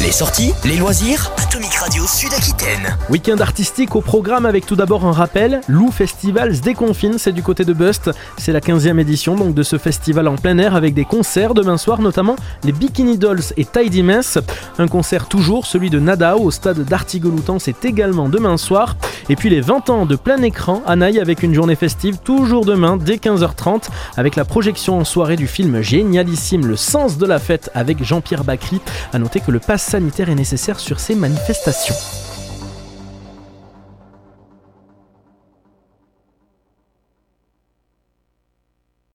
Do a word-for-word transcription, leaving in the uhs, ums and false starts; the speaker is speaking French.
Les sorties, les loisirs, Atomic Radio Sud-Aquitaine. Week-end artistique au programme avec tout d'abord un rappel, Lou Festival se déconfine, c'est du côté de Bust. C'est la quinzième édition donc de ce festival en plein air avec des concerts demain soir, notamment les Bikini Dolls et Tidy Mess. Un concert toujours, celui de Nadao au stade d'Artigueloutan, c'est également demain soir. Et puis les vingt ans de plein écran à Naï avec une journée festive toujours demain dès quinze heures trente avec la projection en soirée du film génialissime Le Sens de la Fête avec Jean-Pierre Bacry. À noter que le pass sanitaire est nécessaire sur ces manifestations.